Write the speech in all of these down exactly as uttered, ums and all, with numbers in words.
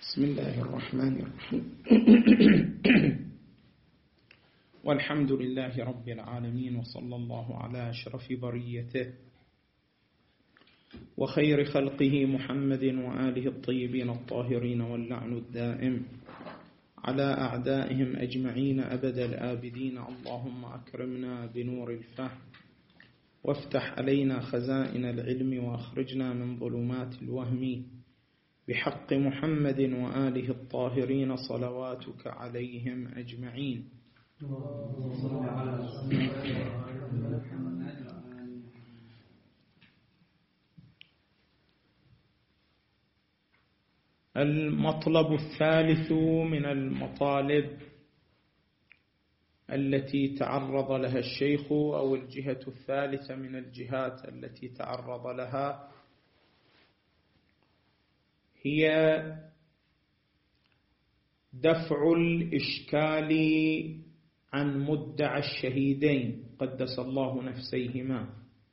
بسم الله الرحمن الرحيم والحمد لله رب العالمين، وصلى الله على أشرف بريته وخير خلقه محمد وآله الطيبين الطاهرين، واللعن الدائم على أعدائهم أجمعين أبد الآبدين. اللهم أكرمنا بنور الفهم وافتح علينا خزائن العلم، وأخرجنا من ظلمات الوهم بحق محمد وآله الطاهرين صلواتك عليهم أجمعين. المطلب الثالث من المطالب التي تعرض لها الشيخ، أو الجهة الثالثة من الجهات التي تعرض لها، هي دفع الإشكال عن مدعى الشهيدين قدس الله نفسيهما.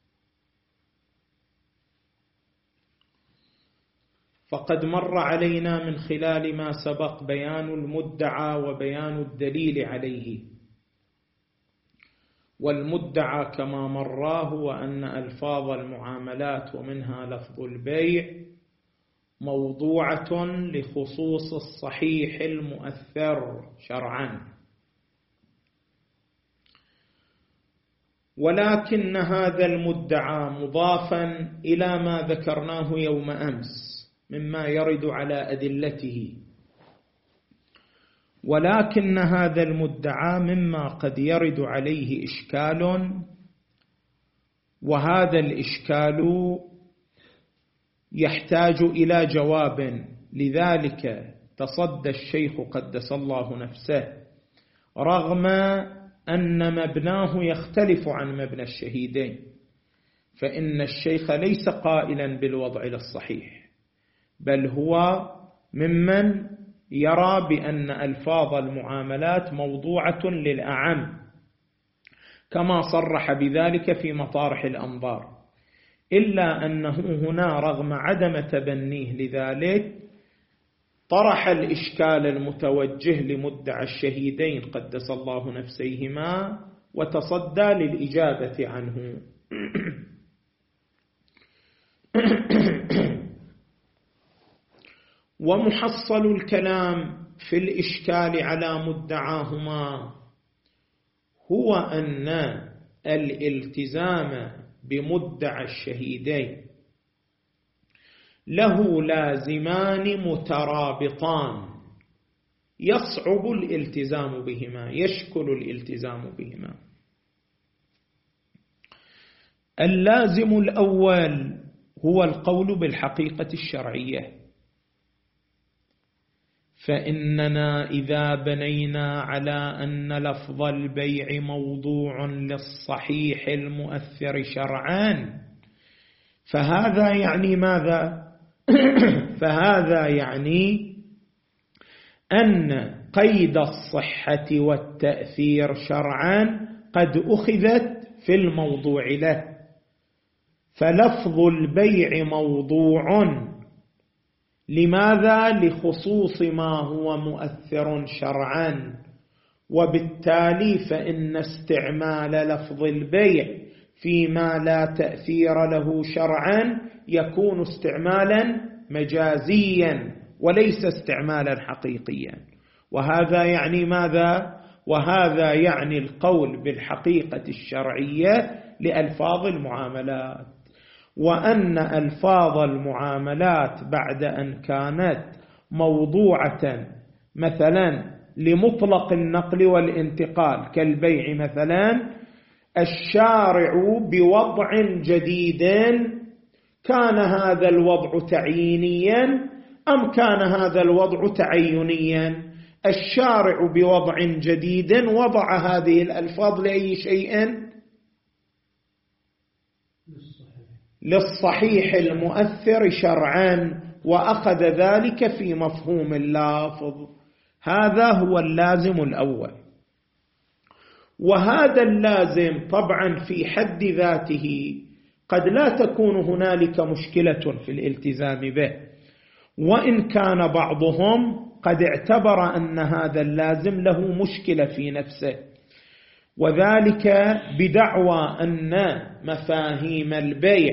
فقد مر علينا من خلال ما سبق بيان المدعى وبيان الدليل عليه. والمدعى كما مر هو أن ألفاظ المعاملات ومنها لفظ البيع موضوعة لخصوص الصحيح المؤثر شرعا، ولكن هذا المدعى مضافا إلى ما ذكرناه يوم أمس مما يرد على أدلته، ولكن هذا المدعى مما قد يرد عليه إشكال، وهذا الإشكال يحتاج إلى جواب. لذلك تصدى الشيخ قدس الله نفسه، رغم أن مبناه يختلف عن مبنى الشهيدين، فإن الشيخ ليس قائلا بالوضع للصحيح، بل هو ممن يرى بأن ألفاظ المعاملات موضوعة للأعم، كما صرح بذلك في مطارح الأنظار، إلا أنه هنا رغم عدم تبنيه لذلك طرح الإشكال المتوجه لمدعى الشهيدين قدس الله نفسيهما وتصدى للإجابة عنه. ومحصل الكلام في الإشكال على مدعاهما هو أن الالتزام بمدعى الشهيدين له لازمان مترابطان يصعب الالتزام بهما، يشكل الالتزام بهما. اللازم الأول هو القول بالحقيقة الشرعية، فإننا إذا بنينا على أن لفظ البيع موضوع للصحيح المؤثر شرعا، فهذا يعني ماذا؟ فهذا يعني أن قيد الصحة والتأثير شرعا قد أخذت في الموضوع له، فلفظ البيع موضوع لماذا؟ لخصوص ما هو مؤثر شرعا، وبالتالي فإن استعمال لفظ البيع فيما لا تأثير له شرعا يكون استعمالا مجازيا وليس استعمالا حقيقيا. وهذا يعني ماذا؟ وهذا يعني القول بالحقيقة الشرعية لألفاظ المعاملات، وأن ألفاظ المعاملات بعد أن كانت موضوعة مثلا لمطلق النقل والانتقال كالبيع مثلا، الشارع بوضع جديد كان هذا الوضع تعيينيا أم كان هذا الوضع تعينيا؟ الشارع بوضع جديد وضع هذه الألفاظ لأي شيء؟ للصحيح المؤثر شرعا، وأخذ ذلك في مفهوم اللافظ. هذا هو اللازم الأول، وهذا اللازم طبعا في حد ذاته قد لا تكون هنالك مشكلة في الالتزام به، وإن كان بعضهم قد اعتبر أن هذا اللازم له مشكلة في نفسه، وذلك بدعوى أن مفاهيم البيع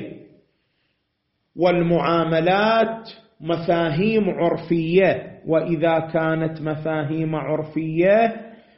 والمعاملات مفاهيم عرفية، وإذا كانت مفاهيم عرفية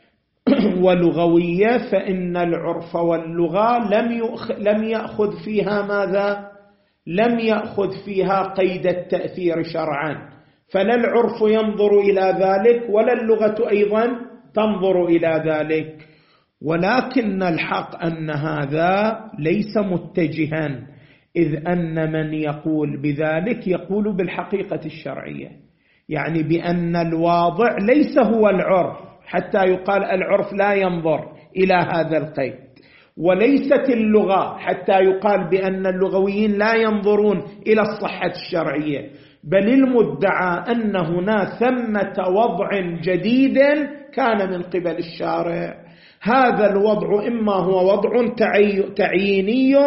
ولغوية فإن العرف واللغة لم لم يأخذ فيها ماذا؟ لم يأخذ فيها قيد التأثير شرعا، فلا العرف ينظر إلى ذلك ولا اللغة أيضا تنظر إلى ذلك. ولكن الحق أن هذا ليس متجها، إذ أن من يقول بذلك يقول بالحقيقة الشرعية، يعني بأن الواضع ليس هو العرف حتى يقال العرف لا ينظر إلى هذا القيد، وليست اللغة حتى يقال بأن اللغويين لا ينظرون إلى الصحة الشرعية، بل المدعى أن هنا ثمة وضع جديد كان من قبل الشارع. هذا الوضع إما هو وضع تعييني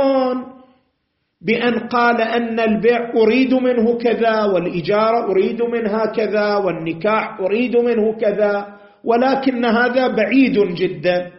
بأن قال أن البيع أريد منه كذا، والإجارة أريد منها كذا، والنكاح أريد منه كذا، ولكن هذا بعيد جدا.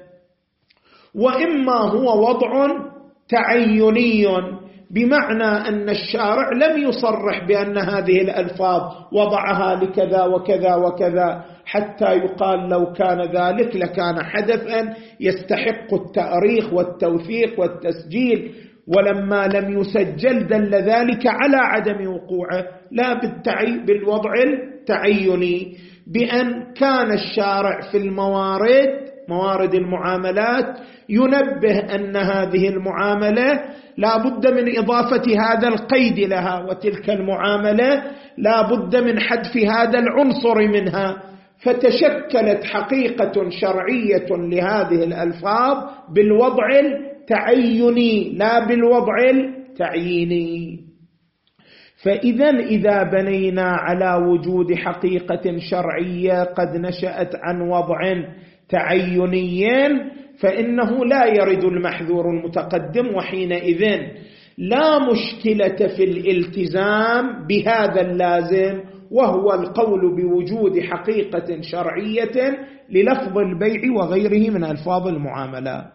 وإما هو وضع تعيني بمعنى أن الشارع لم يصرح بأن هذه الألفاظ وضعها لكذا وكذا وكذا، حتى يقال لو كان ذلك لكان حدثا يستحق التأريخ والتوثيق والتسجيل، ولما لم يسجل دل ذلك على عدم وقوعه، لا بالتعي بالوضع التعيني، بأن كان الشارع في الموارد موارد المعاملات ينبه أن هذه المعاملة لا بد من إضافة هذا القيد لها، وتلك المعاملة لا بد من حذف هذا العنصر منها، فتشكلت حقيقة شرعية لهذه الألفاظ بالوضع التعيني لا بالوضع التعييني. فإذا إذا بنينا على وجود حقيقة شرعية قد نشأت عن وضع تعيني فإنه لا يرد المحذور المتقدم، وحينئذ لا مشكلة في الالتزام بهذا اللازم، وهو القول بوجود حقيقة شرعية للفظ البيع وغيره من ألفاظ المعاملات.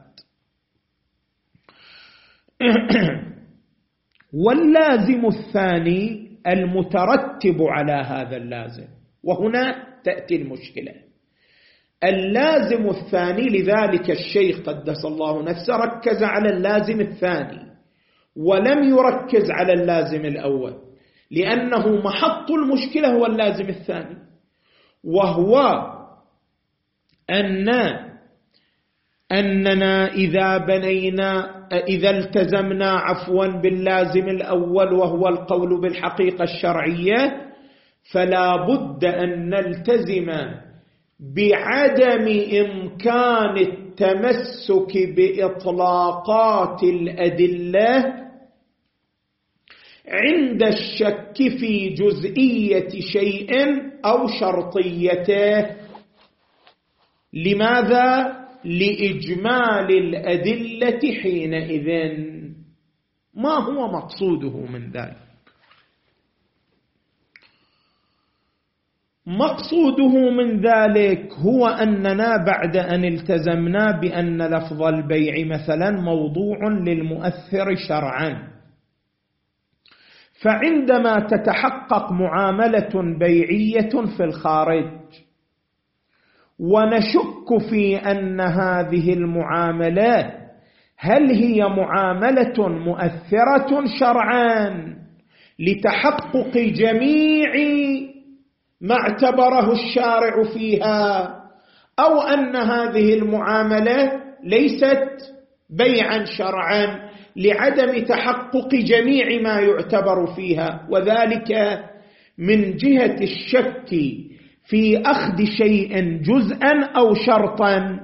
واللازم الثاني المترتب على هذا اللازم، وهنا تأتي المشكلة. اللازم الثاني، لذلك الشيخ قدس الله نفسه ركز على اللازم الثاني ولم يركز على اللازم الأول، لأنه محط المشكلة هو اللازم الثاني، وهو أن أننا إذا بنينا إذا التزمنا عفوا باللازم الأول وهو القول بالحقيقة الشرعية، فلا بد أن نلتزم بعدم إمكان التمسك بإطلاقات الأدلة عند الشك في جزئية شيء أو شرطيته. لماذا؟ لإجمال الأدلة حينئذ. ما هو مقصوده من ذلك؟ مقصوده من ذلك هو أننا بعد أن التزمنا بأن لفظ البيع مثلا موضوع للمؤثر شرعا، فعندما تتحقق معاملة بيعية في الخارج ونشك في أن هذه المعاملة هل هي معاملة مؤثرة شرعا لتحقق جميع ما اعتبره الشارع فيها، أو أن هذه المعاملة ليست بيعا شرعا لعدم تحقق جميع ما يعتبر فيها، وذلك من جهة الشك في أخذ شيء جزءا أو شرطا.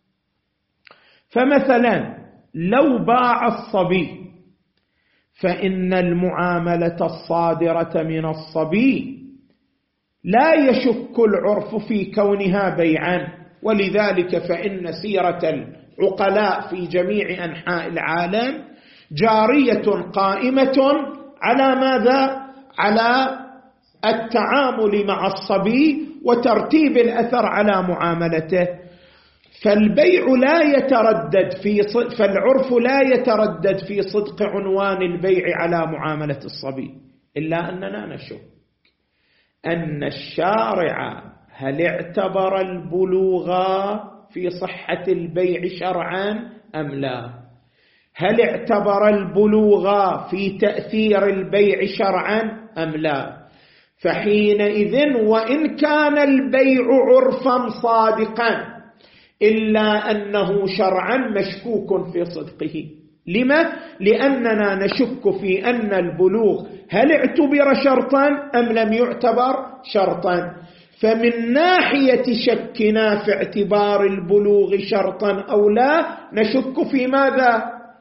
فمثلا لو باع الصبي فإن المعاملة الصادرة من الصبي لا يشك العرف في كونها بيعا، ولذلك فإن سيرة العقلاء في جميع أنحاء العالم جارية قائمة على ماذا؟ على التعامل مع الصبي وترتيب الأثر على معاملته. فالبيع لا يتردد في صدق فالعرف لا يتردد في صدق عنوان البيع على معاملة الصبي، إلا أننا نشك أن الشارع هل اعتبر البلوغ في صحة البيع شرعا أم لا؟ هل اعتبر البلوغ في تأثير البيع شرعا أم لا؟ فحينئذ وإن كان البيع عرفا صادقا إلا أنه شرعا مشكوك في صدقه. لما؟ لأننا نشك في أن البلوغ هل اعتبر شرطا أم لم يعتبر شرطا. فمن ناحية شكنا في اعتبار البلوغ شرطا أو لا نشك في ماذا؟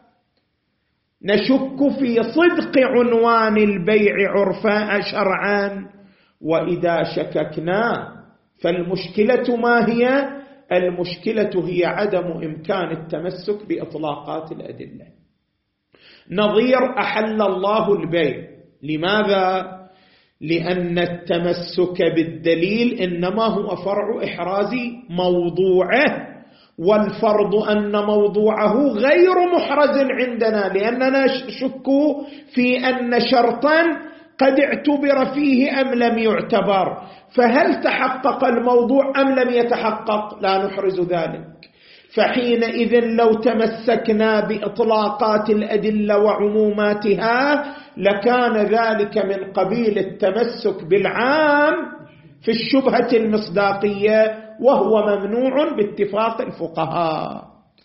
نشك في صدق عنوان البيع عرفا شرعا. وإذا شككنا فالمشكلة ما هي؟ المشكلة هي عدم إمكان التمسك بإطلاقات الأدلة. نظير أحل الله البيع، لماذا؟ لأن التمسك بالدليل إنما هو فرع إحراز موضوعه، والفرض أن موضوعه غير محرز عندنا، لأننا شك في أن شرطا قد اعتبر فيه أم لم يعتبر. فهل تحقق الموضوع أم لم يتحقق؟ لا نحرز ذلك. فحينئذ لو تمسكنا بإطلاقات الأدلة وعموماتها لكان ذلك من قبيل التمسك بالعام في الشبهة المصداقية، وهو ممنوع باتفاق الفقهاء.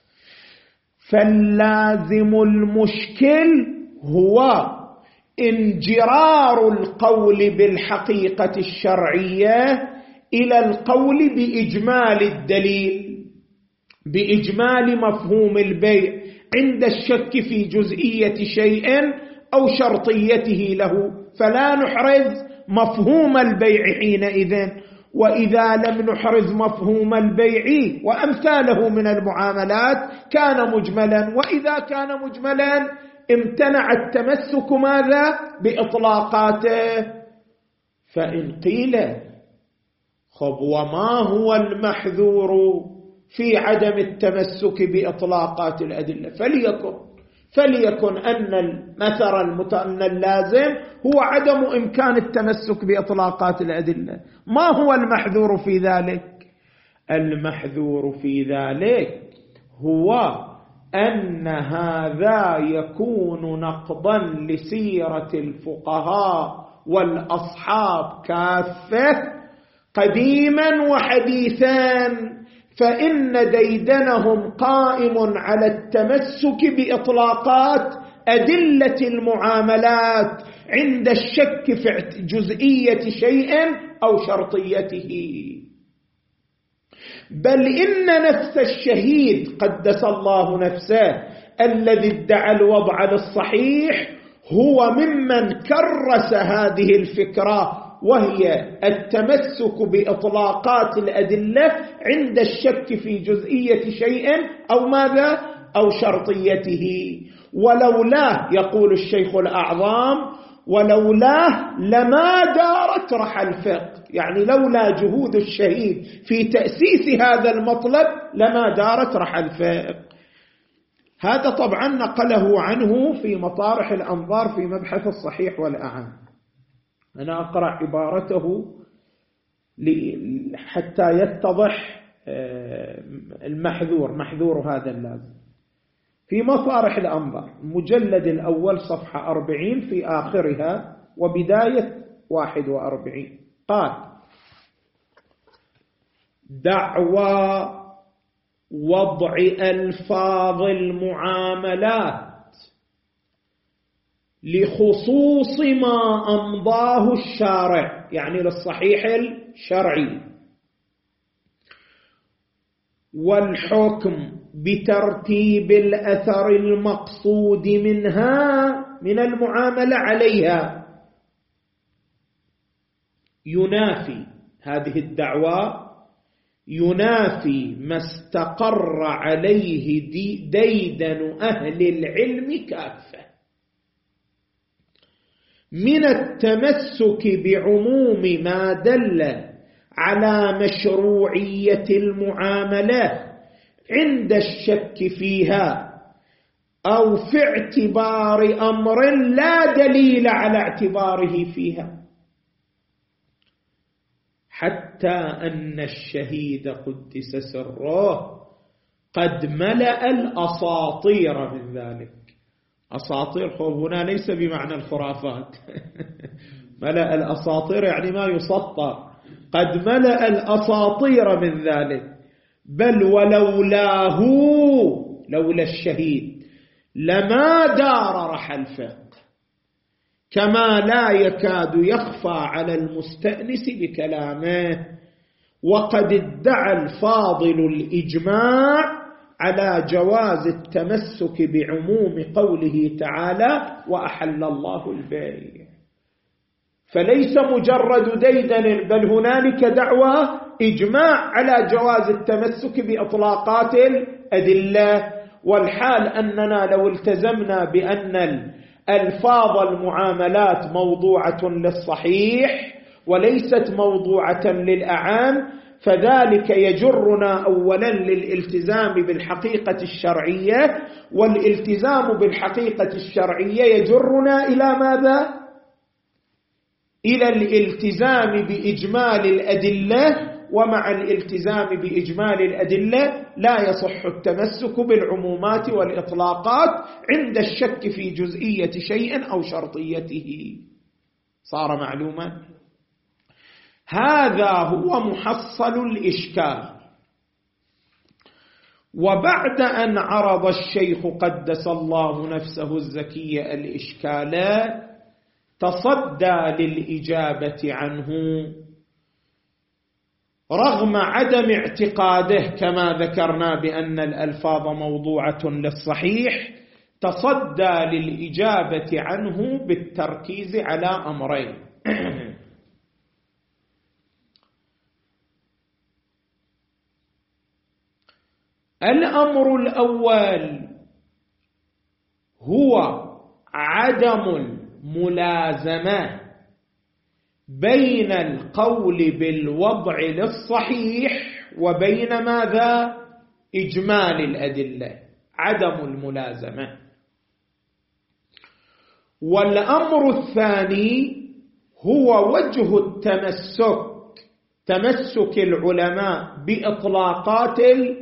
فاللازم المشكل هو انجرار القول بالحقيقة الشرعية إلى القول بإجمال الدليل، بإجمال مفهوم البيع عند الشك في جزئية شيء أو شرطيته له، فلا نحرز مفهوم البيع حينئذ. وإذا لم نحرز مفهوم البيع وأمثاله من المعاملات كان مجملا، وإذا كان مجملا امتنع التمسك ماذا؟ بإطلاقاته. فإن قيل خب وما هو المحذور في عدم التمسك بإطلاقات الأدلة؟ فليكن فليكن أن المثل المتأن اللازم هو عدم إمكان التمسك بإطلاقات الأدلة. ما هو المحذور في ذلك؟ المحذور في ذلك هو أن هذا يكون نقضا لسيرة الفقهاء والأصحاب كافة قديما وحديثا، فإن ديدنهم قائم على التمسك بإطلاقات أدلة المعاملات عند الشك في جزئية شيء أو شرطيته. بل إن نفس الشهيد قدس الله نفسه الذي ادعى الوضع للصحيح هو ممن كرس هذه الفكرة، وهي التمسك بإطلاقات الأدلة عند الشك في جزئية شيء أو ماذا؟ أو شرطيته. ولولاه، يقول الشيخ الأعظم، ولولاه لما دارت رحى الفقه، يعني لولا جهود الشهيد في تأسيس هذا المطلب لما دارت رحى الفقه. هذا طبعا نقله عنه في مطارح الأنظار في مبحث الصحيح والأعم. أنا أقرأ عبارته حتى يتضح المحذور، محذور هذا اللازم. في مطارح الأنظار مجلد الأول صفحة أربعين في آخرها وبداية واحد وأربعين قال: دعوى وضع ألفاظ المعاملات لخصوص ما أمضاه الشارع، يعني للصحيح الشرعي، والحكم بترتيب الأثر المقصود منها من المعاملة عليها، ينافي هذه الدعوى ينافي ما استقر عليه ديدن أهل العلم كافة. من التمسك بعموم ما دل على مشروعية المعاملة عند الشك فيها أو في اعتبار أمر لا دليل على اعتباره فيها، حتى أن الشهيد قدس سره قد ملأ الأساطير من ذلك. أساطير هنا ليس بمعنى الخرافات ملأ الأساطير يعني ما يسطر، قد ملأ الأساطير من ذلك. بل ولولاه، لولا الشهيد لما دار رحى الفقه، كما لا يكاد يخفى على المستأنس بكلامه. وقد ادعى الفاضل الإجماع على جواز التمسك بعموم قوله تعالى وأحل الله البيع. فليس مجرد ديدن، بل هنالك دعوة إجماع على جواز التمسك بإطلاقات الأدلة. والحال أننا لو التزمنا بأن الألفاظ المعاملات موضوعة للصحيح وليست موضوعة للأعام، فذلك يجرنا أولا للالتزام بالحقيقة الشرعية، والالتزام بالحقيقة الشرعية يجرنا إلى ماذا؟ إلى الالتزام بإجمال الأدلة. ومع الالتزام بإجمال الأدلة لا يصح التمسك بالعمومات والإطلاقات عند الشك في جزئية شيء أو شرطيته. صار معلوما؟ هذا هو محصل الإشكال. وبعد أن عرض الشيخ قدس الله نفسه الزكية الإشكال، تصدى للإجابة عنه رغم عدم اعتقاده كما ذكرنا بأن الألفاظ موضوعة للصحيح، تصدى للإجابة عنه بالتركيز على أمرين. الأمر الأول هو عدم الملازمة بين القول بالوضع للصحيح وبين ماذا؟ إجمال الأدلة، عدم الملازمة. والأمر الثاني هو وجه التمسك، تمسك العلماء بإطلاقات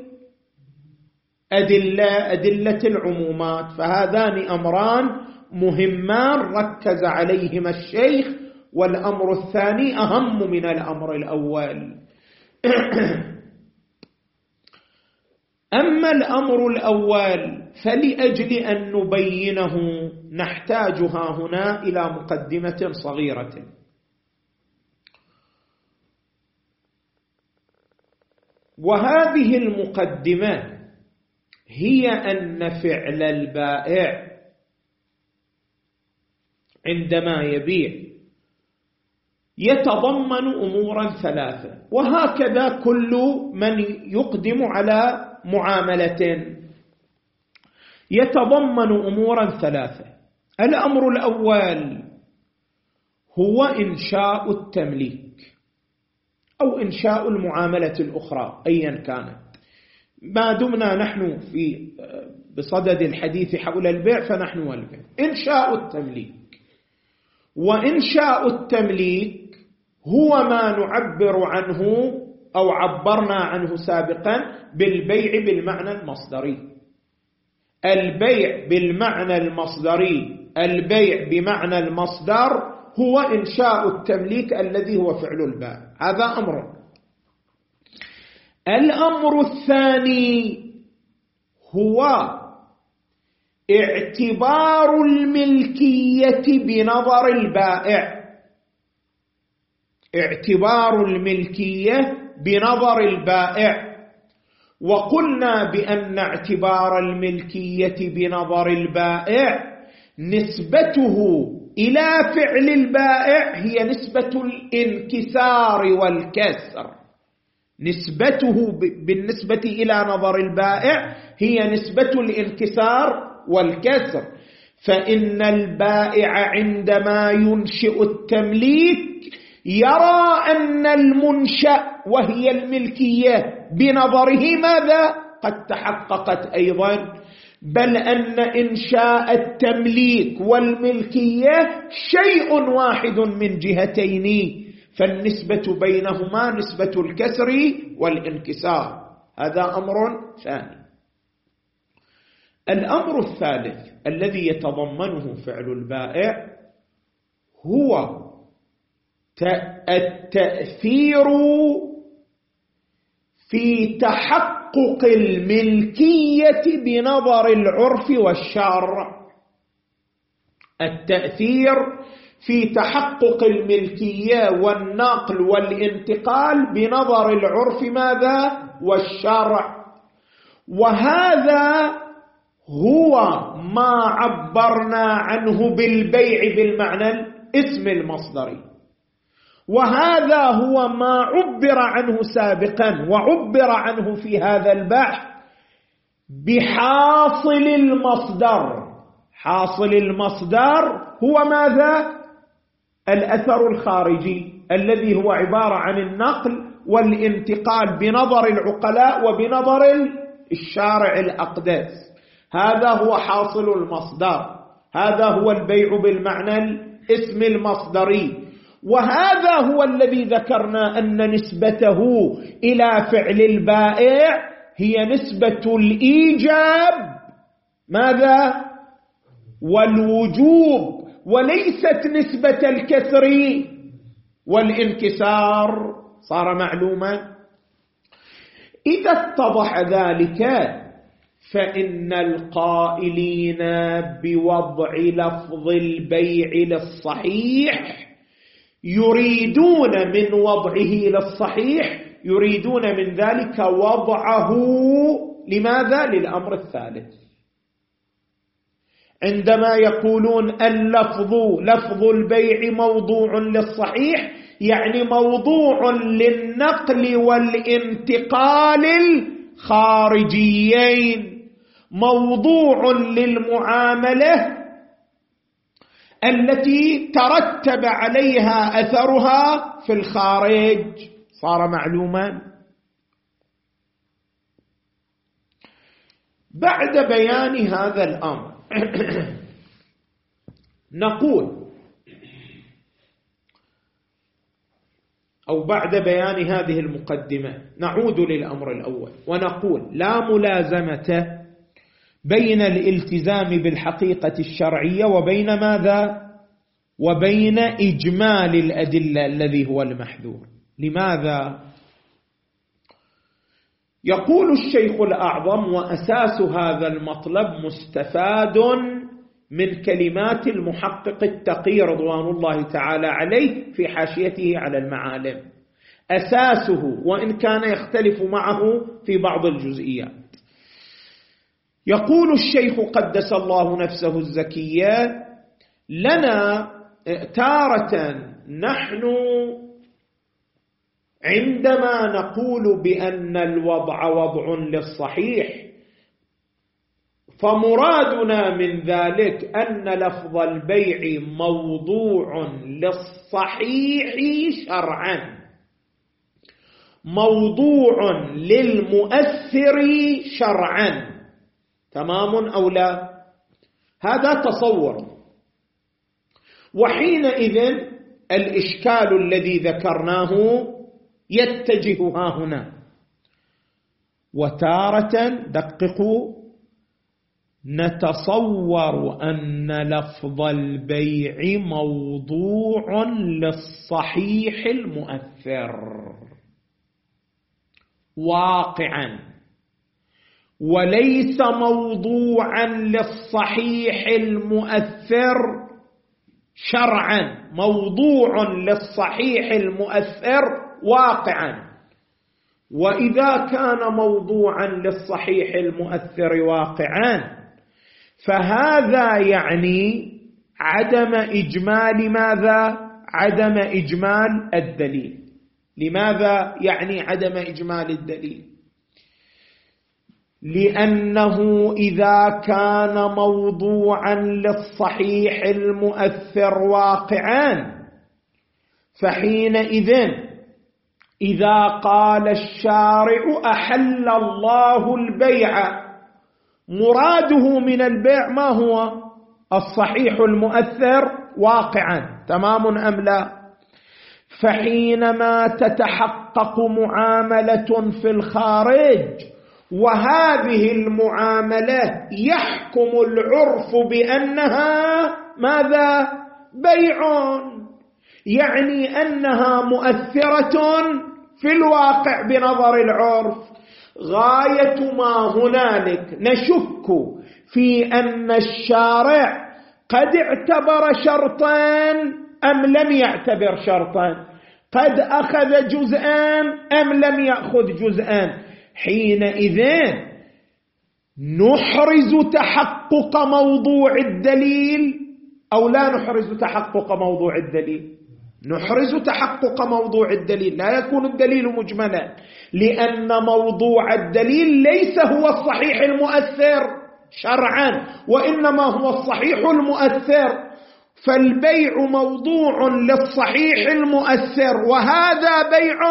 الأدلة، أدلة العمومات. فهذان أمران مهمان ركز عليهما الشيخ، والأمر الثاني أهم من الأمر الأول. أما الأمر الأول فلأجل أن نبينه نحتاجها هنا إلى مقدمة صغيرة. وهذه المقدمة هي أن فعل البائع عندما يبيع يتضمن أمورا ثلاثة، وهكذا كل من يقدم على معاملة يتضمن أمورا ثلاثة. الأمر الأول هو إنشاء التمليك أو إنشاء المعاملة الأخرى أيا كانت. ما دمنا نحن في بصدد الحديث حول البيع فنحن والبيع. إنشاء التمليك، وإنشاء التمليك هو ما نعبر عنه أو عبرنا عنه سابقا بالبيع بالمعنى المصدري. البيع بالمعنى المصدري، البيع بمعنى المصدر هو إنشاء التمليك الذي هو فعل البائع. هذا أمر. الأمر الثاني هو اعتبار الملكية بنظر البائع، اعتبار الملكية بنظر البائع. وقلنا بأن اعتبار الملكية بنظر البائع نسبته إلى فعل البائع هي نسبة الانكسار والكسر، نسبته بالنسبة إلى نظر البائع هي نسبة الانكسار والكسر. فإن البائع عندما ينشئ التمليك يرى أن المنشأ وهي الملكية بنظره ماذا؟ قد تحققت أيضا، بل أن إنشاء التمليك والملكية شيء واحد من جهتين، فالنسبة بينهما نسبة الكسر والانكسار. هذا أمر ثاني. الأمر الثالث الذي يتضمنه فعل البائع هو التأثير في تحقق الملكية بنظر العرف والشرع. التأثير في تحقق الملكية والنقل والانتقال بنظر العرف ماذا؟ والشرع. وهذا هو ما عبرنا عنه بالبيع بالمعنى الاسم المصدري، وهذا هو ما عبر عنه سابقا وعبر عنه في هذا البحث بحاصل المصدر. حاصل المصدر هو ماذا؟ الأثر الخارجي الذي هو عبارة عن النقل والانتقال بنظر العقلاء وبنظر الشارع الأقدس. هذا هو حاصل المصدر، هذا هو البيع بالمعنى الاسم المصدري، وهذا هو الذي ذكرنا أن نسبته إلى فعل البائع هي نسبة الإيجاب ماذا؟ والوجوب، وليست نسبة الكسر والانكسار. صار معلوما؟ إذا اتضح ذلك فإن القائلين بوضع لفظ البيع للصحيح يريدون من وضعه للصحيح يريدون من ذلك وضعه لماذا؟ للأمر الثالث. عندما يقولون اللفظ لفظ البيع موضوع للصحيح يعني موضوع للنقل والانتقال الخارجيين، موضوع للمعاملة التي ترتب عليها أثرها في الخارج. صار معلوما؟ بعد بيان هذا الأمر نقول، أو بعد بيان هذه المقدمة نعود للأمر الأول ونقول لا ملازمة بين الالتزام بالحقيقة الشرعية وبين ماذا؟ وبين إجمال الأدلة الذي هو المحذور. لماذا؟ يقول الشيخ الأعظم وأساس هذا المطلب مستفاد من كلمات المحقق التقي رضوان الله تعالى عليه في حاشيته على المعالم، أساسه وإن كان يختلف معه في بعض الجزئيات. يقول الشيخ قدس الله نفسه الزكية لنا تارة نحن عندما نقول بأن الوضع وضع للصحيح فمرادنا من ذلك أن لفظ البيع موضوع للصحيح شرعا، موضوع للمؤثر شرعا. تمام أو لا؟ هذا تصور. وحينئذ الإشكال الذي ذكرناه يتجه ها هنا. وتارة دققوا نتصور أن لفظ البيع موضوع للصحيح المؤثر واقعا، وليس موضوعا للصحيح المؤثر شرعا، موضوع للصحيح المؤثر واقعا. وإذا كان موضوعا للصحيح المؤثر واقعا فهذا يعني عدم إجمال ماذا؟ عدم إجمال الدليل. لماذا يعني عدم إجمال الدليل؟ لأنه إذا كان موضوعا للصحيح المؤثر واقعا فحينئذ إذا قال الشارع أحل الله البيع مراده من البيع ما هو؟ الصحيح المؤثر واقعا، تمام أم لا؟ فحينما تتحقق معاملة في الخارج وهذه المعاملة يحكم العرف بأنها ماذا؟ بيع، يعني أنها مؤثرة في الواقع بنظر العرف. غاية ما هنالك نشك في أن الشارع قد اعتبر شرطا أم لم يعتبر شرطا، قد أخذ جزءا أم لم يأخذ جزءا. حينئذ نحرز تحقق موضوع الدليل أو لا نحرز تحقق موضوع الدليل؟ نحرز تحقق موضوع الدليل، لا يكون الدليل مجملا، لأن موضوع الدليل ليس هو الصحيح المؤثر شرعا وإنما هو الصحيح المؤثر، فالبيع موضوع للصحيح المؤثر وهذا بيع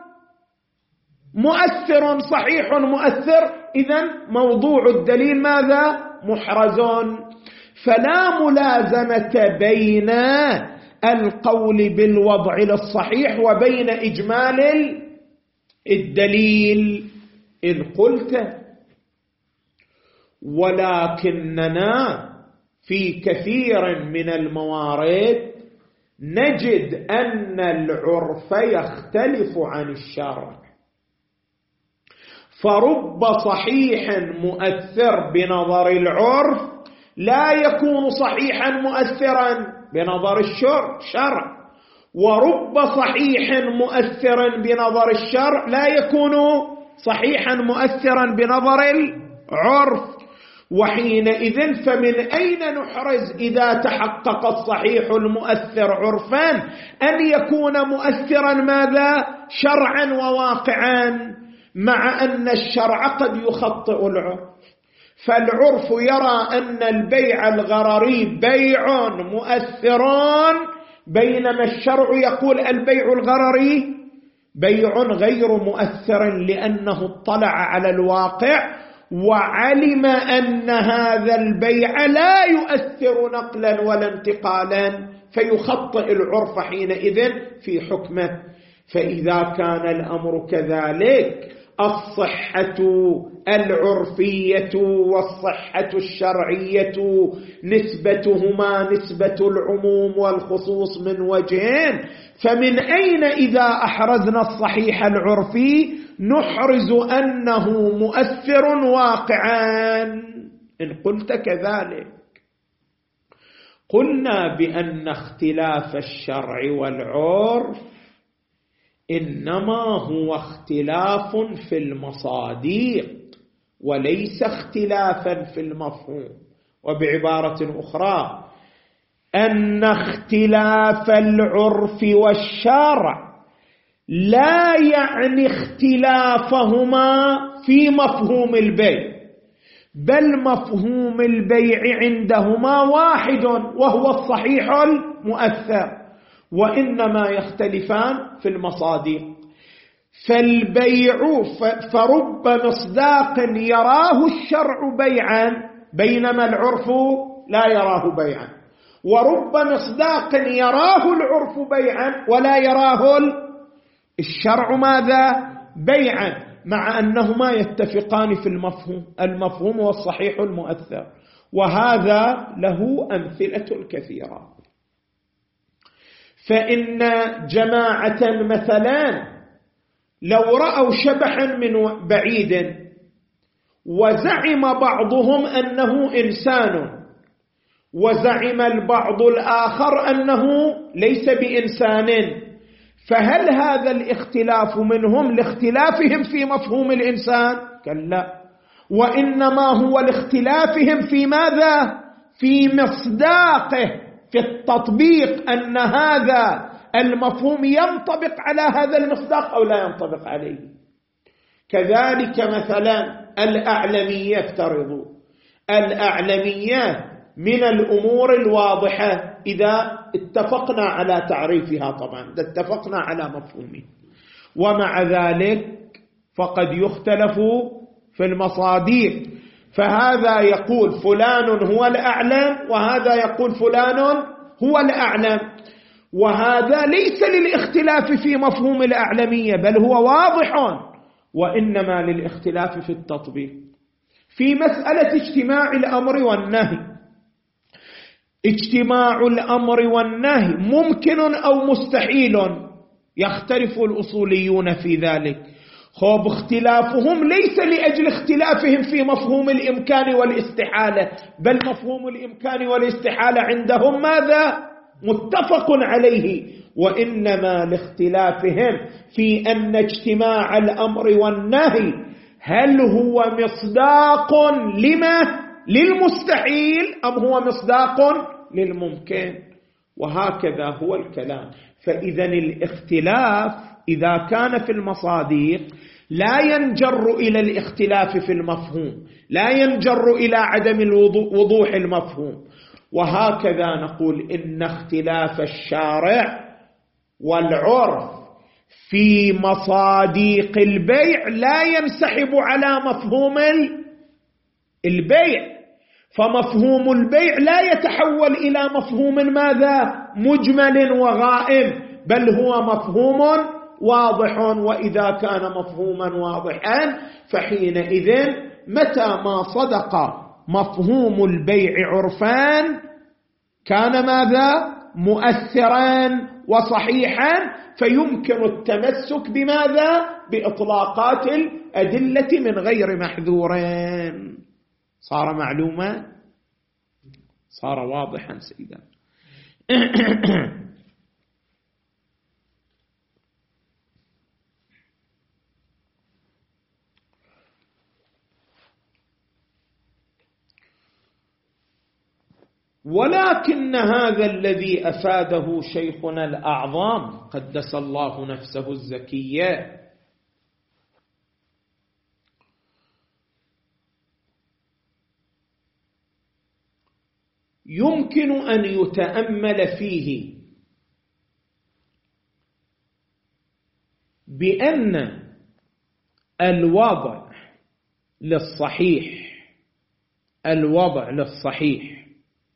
مؤثر صحيح مؤثر، إذن موضوع الدليل ماذا؟ محرز. فلا ملازمة بين القول بالوضع للصحيح وبين إجمال الدليل. إذ قلت ولكننا في كثير من الموارد نجد أن العرف يختلف عن الشرع، فرب صحيح مؤثر بنظر العرف لا يكون صحيحا مؤثرا بنظر الشرع، ورب صحيح مؤثرا بنظر الشرع لا يكون صحيحا مؤثرا بنظر العرف. وحينئذ فمن أين نحرز إذا تحقق الصحيح المؤثر عرفا أن يكون مؤثرا ماذا؟ شرعا وواقعا، مع أن الشرع قد يخطئ العرف. فالعرف يرى أن البيع الغرري بيع مؤثر، بينما الشرع يقول البيع الغرري بيع غير مؤثر، لأنه اطلع على الواقع وعلم أن هذا البيع لا يؤثر نقلا ولا انتقالا، فيخطئ العرف حينئذ في حكمه. فإذا كان الأمر كذلك الصحة العرفية والصحة الشرعية نسبتهما نسبة العموم والخصوص من وجهين، فمن أين إذا أحرزنا الصحيح العرفي نحرز أنه مؤثر واقعا؟ إن قلت كذلك قلنا بأن اختلاف الشرع والعرف إنما هو اختلاف في المصادق وليس اختلافا في المفهوم. وبعبارة أخرى أن اختلاف العرف والشرع لا يعني اختلافهما في مفهوم البيع، بل مفهوم البيع عندهما واحد وهو الصحيح المؤثر، وإنما يختلفان في المصادق. فالبيع فرب مصداق يراه الشرع بيعا بينما العرف لا يراه بيعا، ورب مصداق يراه العرف بيعا ولا يراه الشرع ماذا؟ بيعا، مع أنهما يتفقان في المفهوم. المفهوم هو الصحيح المؤثر، وهذا له أمثلة كثيرة. فإن جماعة مثلا لو رأوا شبحا من بعيد وزعم بعضهم أنه إنسان وزعم البعض الآخر أنه ليس بإنسان، فهل هذا الاختلاف منهم لاختلافهم في مفهوم الإنسان؟ كلا، وإنما هو لاختلافهم في ماذا؟ في مصداقه، في التطبيق، أن هذا المفهوم ينطبق على هذا المصداق أو لا ينطبق عليه. كذلك مثلا الأعلمية افترضوا الأعلمية من الأمور الواضحة إذا اتفقنا على تعريفها، طبعا إذا اتفقنا على مفهومه، ومع ذلك فقد يختلف في المصادر، فهذا يقول فلان هو الأعلم وهذا يقول فلان هو الأعلم، وهذا ليس للاختلاف في مفهوم الأعلمية بل هو واضح، وإنما للاختلاف في التطبيق. في مسألة اجتماع الأمر والنهي، اجتماع الأمر والنهي ممكن أو مستحيل؟ يختلف الأصوليون في ذلك. خب اختلافهم ليس لأجل اختلافهم في مفهوم الإمكان والاستحالة، بل مفهوم الإمكان والاستحالة عندهم ماذا؟ متفق عليه، وإنما لاختلافهم في أن اجتماع الأمر والنهي هل هو مصداق لما؟ للمستحيل أم هو مصداق للممكن؟ وهكذا هو الكلام. فإذا الاختلاف إذا كان في المصادق لا ينجر إلى الاختلاف في المفهوم، لا ينجر إلى عدم وضوح المفهوم. وهكذا نقول إن اختلاف الشارع والعرف في مصادق البيع لا ينسحب على مفهوم البيع، فمفهوم البيع لا يتحول إلى مفهوم ماذا؟ مجمل وغائب، بل هو مفهوم واضح. وإذا كان مفهوما واضحا فحينئذ متى ما صدق مفهوم البيع عرفان كان ماذا؟ مؤثرا وصحيحا، فيمكن التمسك بماذا؟ بإطلاقات الأدلة من غير محذورين. صار معلوما؟ صار واضحا سيدا. ولكن هذا الذي أفاده شيخنا الأعظم قدس الله نفسه الزكية يمكن أن يتأمل فيه بأن الوضع للصحيح الوضع للصحيح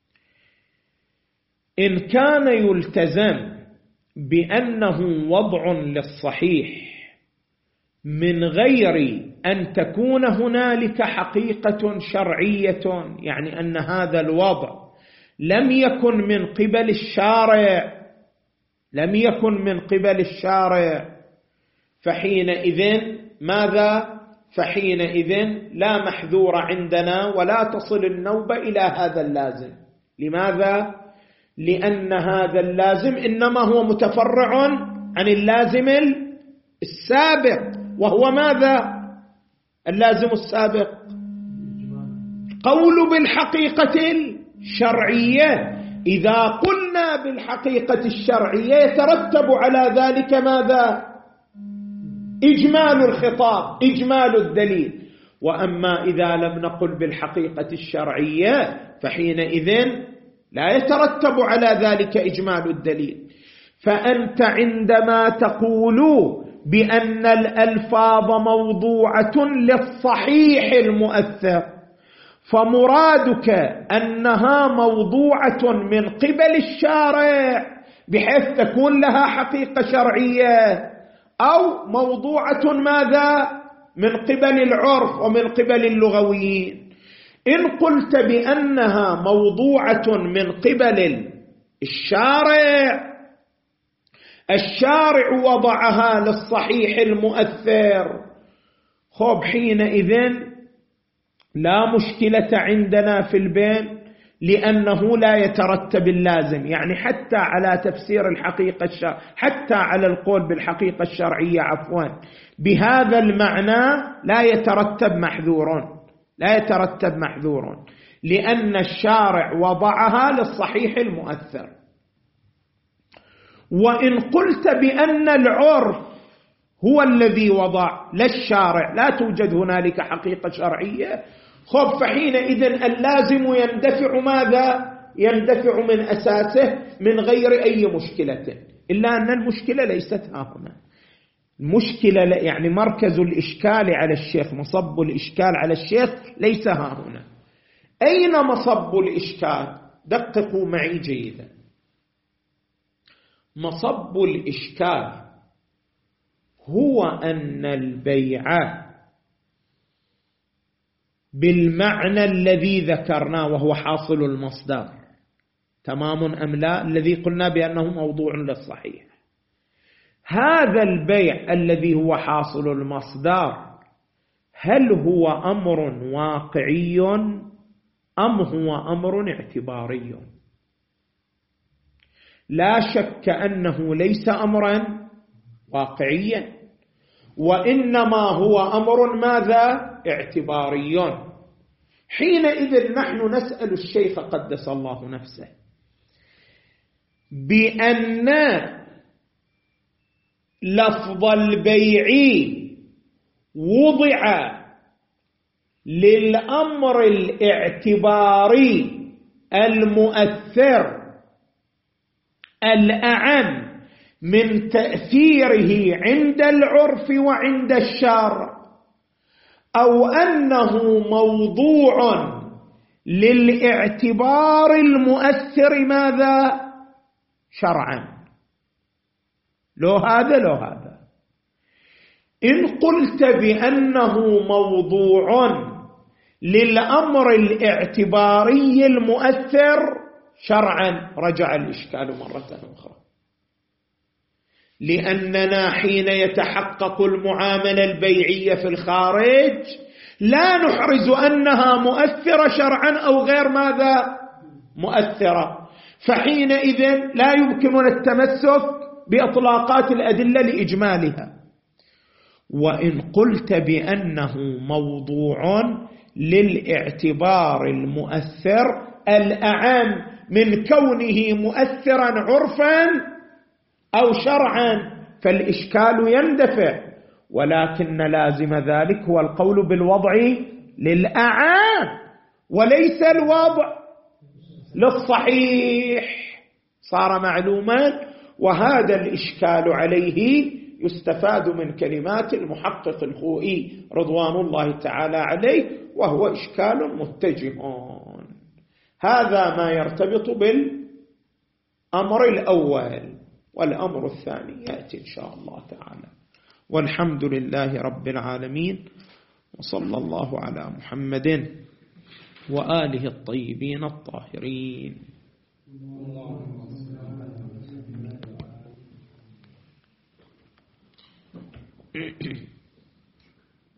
إن كان يلتزم بأنه وضع للصحيح من غير أن تكون هنالك حقيقة شرعية، يعني أن هذا الوضع لم يكن من قبل الشارع لم يكن من قبل الشارع فحينئذ ماذا؟ فحينئذ لا محذور عندنا ولا تصل النوبة إلى هذا اللازم. لماذا؟ لأن هذا اللازم إنما هو متفرع عن اللازم السابق، وهو ماذا؟ اللازم السابق قول بالحقيقة الشرعية. إذا قلنا بالحقيقة الشرعية يترتب على ذلك ماذا؟ إجمال الخطاب، إجمال الدليل. وأما إذا لم نقل بالحقيقة الشرعية فحينئذ لا يترتب على ذلك إجمال الدليل. فأنت عندما تقول بأن الألفاظ موضوعة للصحيح المؤثر فمرادك أنها موضوعة من قبل الشارع بحيث تكون لها حقيقة شرعية، أو موضوعة ماذا؟ من قبل العرف ومن قبل اللغويين. إن قلت بأنها موضوعة من قبل الشارع، الشارع وضعها للصحيح المؤثر، خب حينئذ لا مشكلة عندنا في البين، لأنه لا يترتب اللازم، يعني حتى على تفسير الحقيقة الشرعية، حتى على القول بالحقيقة الشرعية عفوا بهذا المعنى لا يترتب محذور لا يترتب محذور لأن الشارع وضعها للصحيح المؤثر. وإن قلت بأن العرف هو الذي وضع لا الشارع، لا توجد هنالك حقيقة شرعية. خب فحينئذ اللازم يندفع ماذا؟ يندفع من أساسه من غير أي مشكلة، إلا أن المشكلة ليست ها هنا. المشكلة يعني مركز الإشكال على الشيخ، مصب الإشكال على الشيخ ليس ها هنا. أين مصب الإشكال؟ دققوا معي جيدا. مصب الإشكال هو أن البيع بالمعنى الذي ذكرناه وهو حاصل المصدر تمام أم لا، الذي قلنا بأنه موضوع للصحيح، هذا البيع الذي هو حاصل المصدر هل هو أمر واقعي أم هو أمر اعتباري؟ لا شك أنه ليس أمرا واقعيا، وإنما هو أمر ماذا؟ اعتباري. حينئذ نحن نسأل الشيخ قدس الله نفسه بأن لفظ البيع وضع للأمر الاعتباري المؤثر الأعم من تأثيره عند العرف وعند الشرع، أو أنه موضوع للاعتبار المؤثر ماذا؟ شرعا. لو هذا لو هذا. إن قلت بأنه موضوع للأمر الاعتباري المؤثر شرعا رجع الإشكال مرة أخرى، لأننا حين يتحقق المعاملة البيعية في الخارج لا نحرز أنها مؤثرة شرعا أو غير ماذا؟ مؤثرة، فحينئذ لا يمكننا التمسك بإطلاقات الأدلة لإجمالها. وإن قلت بأنه موضوع للاعتبار المؤثر الأعم من كونه مؤثرا عرفا أو شرعا فالإشكال يندفع، ولكن لازم ذلك هو القول بالوضع للأعام وليس الوضع للصحيح. صار معلوما، وهذا الإشكال عليه يستفاد من كلمات المحقق الخوئي رضوان الله تعالى عليه، وهو إشكال متجه. هذا ما يرتبط بالأمر الأول، والأمر الثاني يأتي إن شاء الله تعالى. والحمد لله رب العالمين، وصلى الله على محمد وآله الطيبين الطاهرين.